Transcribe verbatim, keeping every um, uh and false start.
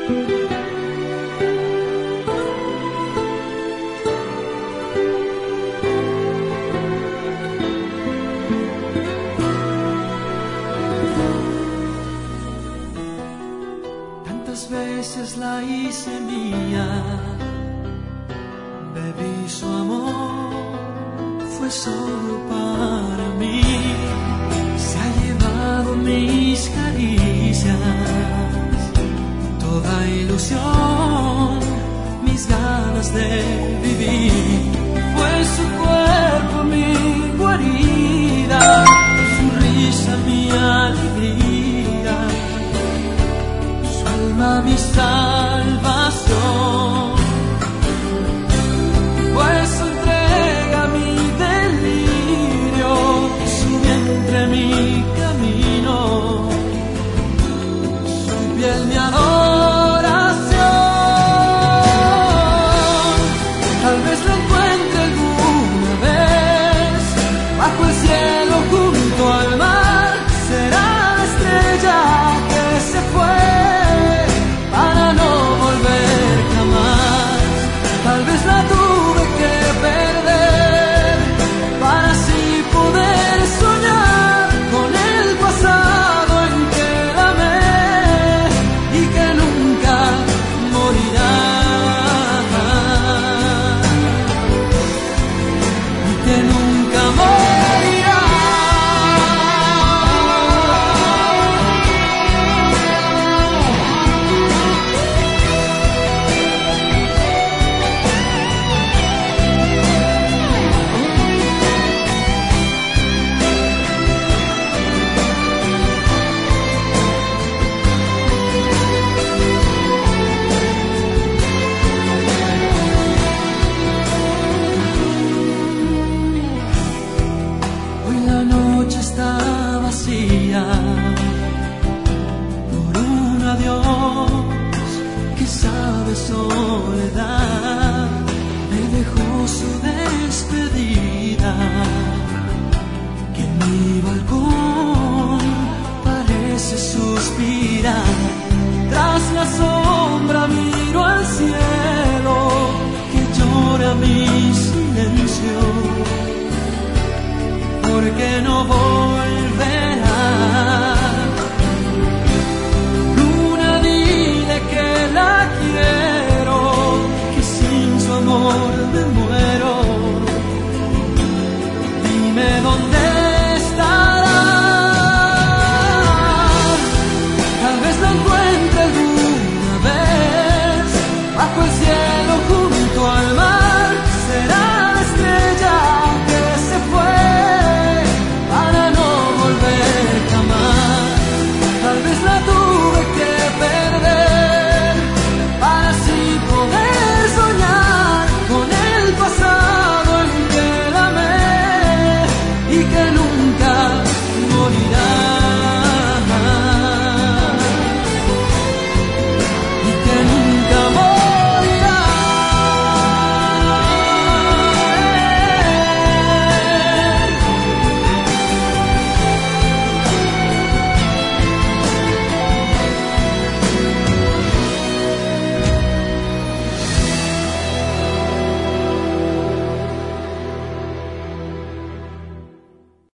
Veces la hice mía, bebí su amor, fue solo para mí. Se ha llevado mis caricias, toda ilusión, mis ganas de vivir. Fue su cuerpo mi guarida, su risa mi alegría, mi salvación. Fue su entrega mi delirio, su vientre mi camino, su piel mi adoración. Tal vez la encuentre alguna vez bajo el cielo junto al mar. Será la estrella que se fue la tuve que perder para así poder soñar con el pasado en que la amé y que nunca morirá, y que nunca morirá. Por un adiós que sabe soledad, me dejó su despedida, que en mi balcón parece suspirar. Tras la sombra miro al cielo que llora mi silencio, porque no voy